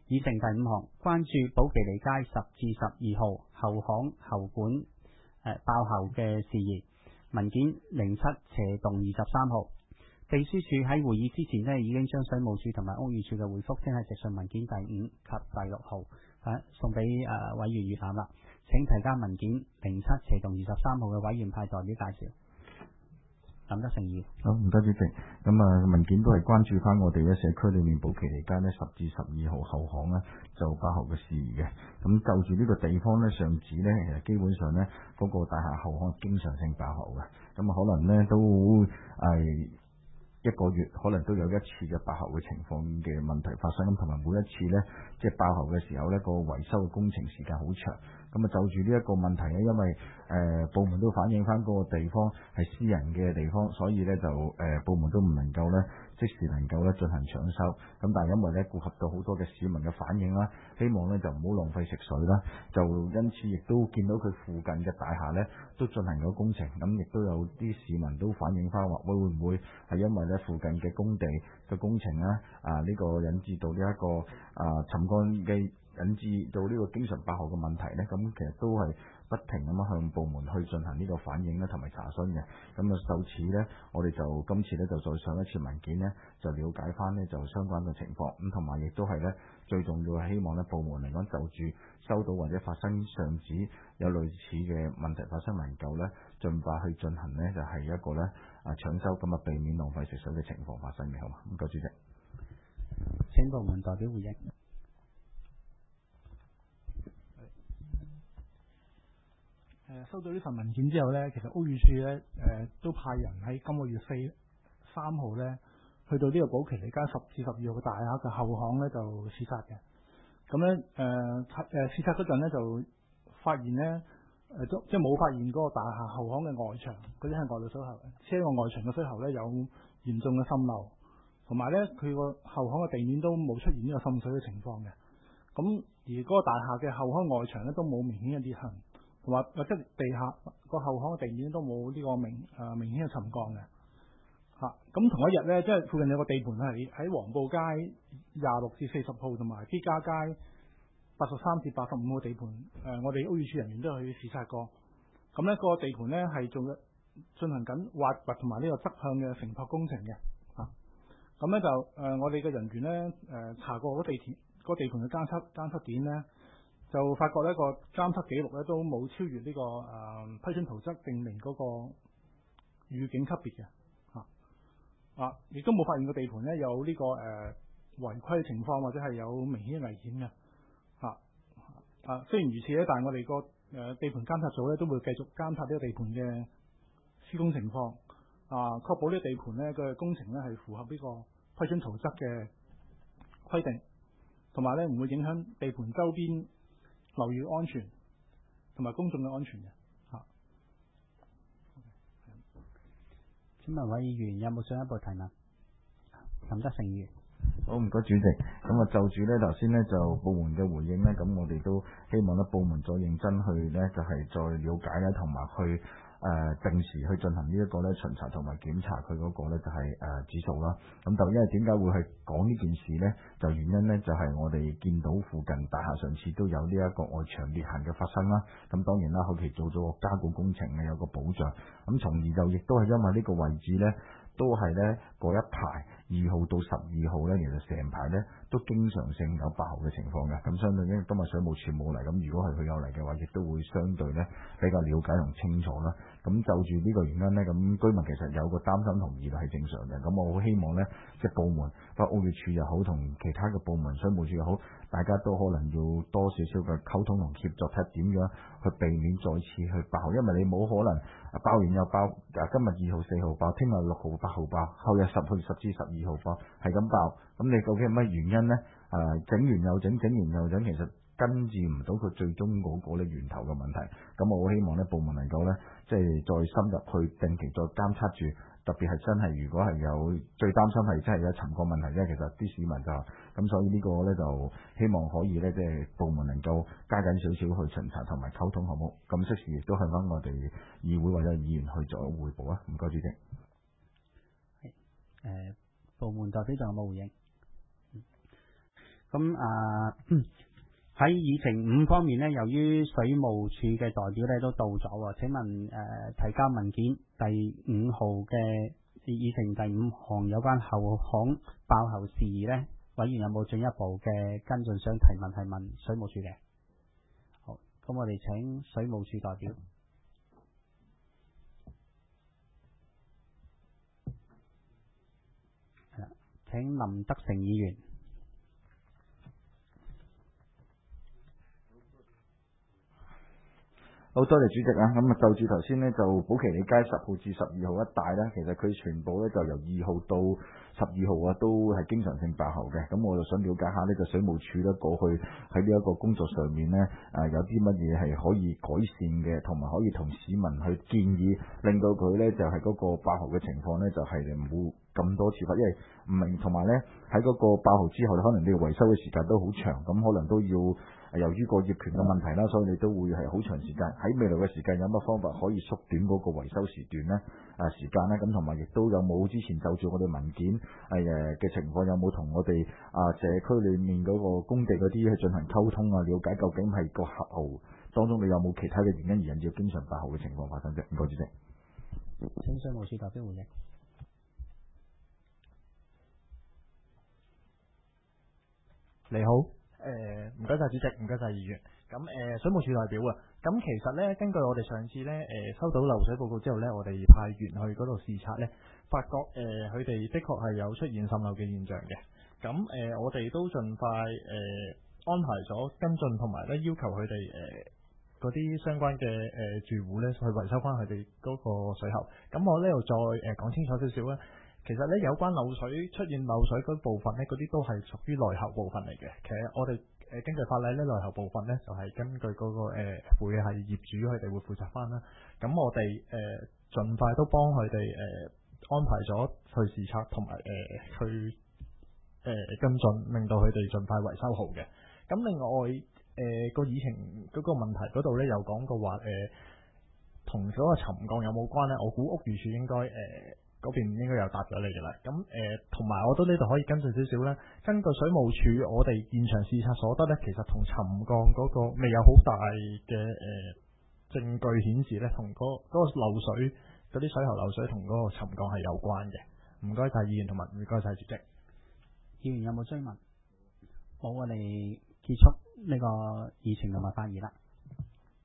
議程第5項，關注寶其利街10至12號後巷喉管爆喉嘅事宜，文件07/23號。秘書處喺會議之前已經將水務署同埋屋宇署嘅回覆先喺直述文件第5及第6號送俾委員閱覽啦。請提交文件07/23號嘅委員派代表介紹。林德成議員。 好，唔該主席。咁文件都係關注翻我哋社區裏面寶其利街10至12號後巷就爆喉嘅事宜嘅。咁就住呢個地方上址其實基本上嗰個大廈後巷經常性爆喉嘅。咁可能都係一個月可能都有一次嘅爆喉嘅情況嘅問題發生，同埋每一次即係爆喉嘅時候個維修嘅工程時間好長。咁就住呢一個問題因為部門都反映翻嗰個地方係私人嘅地方，所以就部門都唔能夠即時能夠進行搶修。咁但係因為顧及到好多嘅市民嘅反應啦，希望就唔好浪費食水啦，就因此亦都見到佢附近嘅大廈都進行咗工程。咁亦都有啲市民都反映翻話，會唔會係因為附近嘅工地嘅工程呢個引致到呢一個沉降嘅引致到呢個經常爆喉嘅問題呢？咁其實都係不停咁樣向部門去進行呢個反映同埋查詢嘅。咁就此我哋就今次就再上一次文件就了解翻就相關嘅情況。咁同埋亦都係最重要係希望部門嚟講就住收到或者發生上址有類似嘅問題發生，能夠盡快去進行就係一個搶修，咁避免浪費食水嘅情況發生嘅，好嘛？唔該主席。 請部門代表回應。 收到呢份文件之後其實屋宇署都派人喺今個月3號去到呢個寶其利街10至12號嘅大廈嘅後巷就視察嘅。咁視察嗰陣就發現即係冇發現嗰個大廈後巷嘅外牆嗰啲係外露水喉，車個外牆嘅水喉有嚴重嘅滲漏，同埋佢個後巷嘅地面都冇出現呢個滲水嘅情況嘅。咁而嗰個大廈嘅後巷外牆都冇明顯嘅裂痕，同埋或者地下個後巷嘅地面都冇呢個明顯嘅沉降嘅。咁同一日即係附近有個地盤係喺黃埔街26至40號同埋必嘉街83至85號地盤，我哋屋宇署人員都去視察過。咁個地盤係進行緊挖掘同埋呢個側向嘅承托工程嘅。咁就我哋嘅人員查過嗰地盤嘅監測點就發覺個監測記錄都冇超越呢個批准圖則訂明嗰個預警級別嘅。亦都冇發現個地盤有呢個違規情況或者係有明顯嘅危險嘅。雖然如此但係我哋個地盤監察組都會繼續監察呢個地盤嘅施工情況，確保呢個地盤嘅工程係符合呢個批准圖則嘅規定，同埋唔會影響地盤周邊樓宇安全同埋公眾嘅安全嘅。 請問委員有冇進一步提問？林德成議員。 好，唔該主席。咁就住頭先就部門嘅回應咁我哋都希望部門再認真去就係再了解同埋去定時去進行呢一個巡查同埋檢查佢嗰個就係指數啦。咁就因為點解會去講呢件事就原因就係我哋見到附近大廈上次都有呢一個外牆裂痕嘅發生啦。咁當然啦，後期做咗個加固工程有個保障。咁從而就亦都係因為呢個位置都係嗰一排2號到12號其實成排都經常性有爆喉嘅情況嘅。咁相對因為今日水務署冇嚟，咁如果係佢有嚟嘅話，亦都會相對比較了解同清楚啦。咁就住呢個原因咁居民其實有個擔心同疑慮係正常嘅。咁我好希望即係部門包括屋宇署又好，同其他嘅部門水務署又好，大家都可能要多少少嘅溝通同協作，睇點樣去避免再次去爆喉。因為你冇可能爆完又爆，今日2號4號爆，聽日6號8號爆，後日10至12號爆，係咁爆。咁你究竟係乜原因呢？整完又整，整完又整，其實跟住唔到佢最終嗰個源頭嘅問題。咁我好希望部門能夠即係再深入去定期再監測住，特別係真係如果係有最擔心係真係有沉降問題其實啲市民就咁，所以呢個就希望可以即係部門能夠加緊少少去巡查同埋溝通，好冇？咁適時亦都向翻我哋議會或者議員去做匯報啊！唔該主席。 部門代表仲有冇回應？ 咁喺議程5方面呢，由於水務署嘅代表呢都到咗喎，請問提交文件第5號嘅議程第5項有關後巷爆喉事宜呢，委員有冇進一步嘅跟進想提問水務署嘅？好，咁我哋請水務署代表。係啦，請林德成議員。 好多謝主席啊！咁啊，就住頭先呢，就寶其利街10號至12號一帶呢，其實佢全部呢就由2號到12號啊，都係經常性爆喉嘅。咁我就想了解下呢個水務署呢過去喺呢一個工作上面呢，有啲乜嘢係可以改善嘅，同埋可以同市民去建議，令到佢呢就係嗰個爆喉嘅情況呢，就係唔會咁多次發，因為唔明，同埋呢喺嗰個爆喉之後，可能你要維修嘅時間都好長，咁可能都要。由於個業權嘅問題啦，所以你都會係好長時間。喺未來嘅時間有乜方法可以縮短嗰個維修時段呢？時間呢？咁同埋亦都有冇之前就住我哋文件嘅情況，有冇同我哋社區裏面嗰個工地嗰啲去進行溝通啊？了解究竟係個核號當中你有冇其他嘅原因而引致經常爆喉嘅情況發生啫？唔該主席。 請水務署代表回應。 你好。唔該晒主席，唔該晒議員。咁水務署代表啊，咁其實咧，根據我哋上次咧收到漏水報告之後咧，我哋派員去嗰度視察咧，發覺佢哋的確係有出現滲漏嘅現象嘅。咁我哋都盡快安排咗跟進，同埋咧要求佢哋嗰啲相關嘅住戶咧去維修翻佢哋嗰個水喉。咁我呢度再講清楚少少啦。其實咧，有關出現漏水嗰部分咧，嗰啲都係屬於內喉部分嚟嘅。其實我哋根據法例咧，內喉部分咧就係根據嗰個會係業主佢哋會負責翻啦。咁我哋盡快都幫佢哋安排咗去視察同埋去跟進，令到佢哋盡快維修好嘅。咁另外個議程嗰個問題嗰度咧，有講過話同嗰個沉降有冇關咧？我估屋宇署應該嗰邊應該有答咗你嘅啦，咁同埋我都呢度可以跟進少少啦。根據水務署我哋現場視察所得咧，其實同沉降嗰個未有好大嘅證據顯示咧，同嗰個漏水嗰啲水喉漏水同嗰個沉降係有關嘅。唔該晒議員同埋唔該晒主席。 議員有冇追問？冇，我哋結束呢個議程同埋發言啦。